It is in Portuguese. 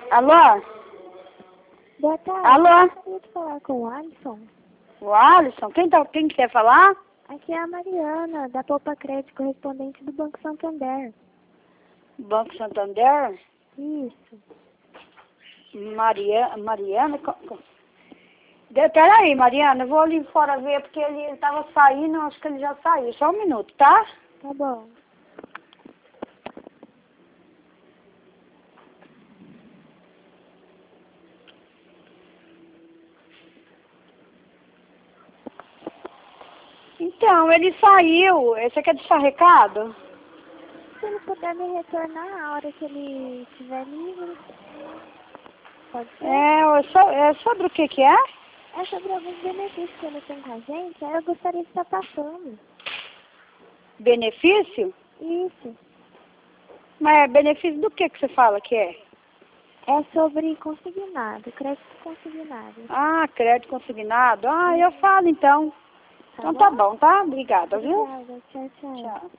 Alô? Boa tarde. Alô? Eu gostaria de falar com o Alisson. O Alisson? Quem quer falar? Aqui é a Mariana, da Poupa Crédito, correspondente do Banco Santander. Banco Santander? Isso. Mariana? Peraí, Mariana, eu vou ali fora ver, porque ele tava saindo, acho que ele já saiu. Só um minuto, tá? Tá bom. Então, ele saiu. Você quer deixar recado? Se ele puder me retornar a hora que ele estiver livre. Pode ser? É sobre o que é? É sobre alguns benefícios que ele tem com a gente, aí eu gostaria de estar passando. Benefício? Isso. Mas benefício do que você fala que é? É sobre consignado, crédito consignado. Ah, crédito consignado. Ah, eu falo então. Então tá bom, tá? Obrigada, viu? Obrigada. Tchau, tchau. Tchau.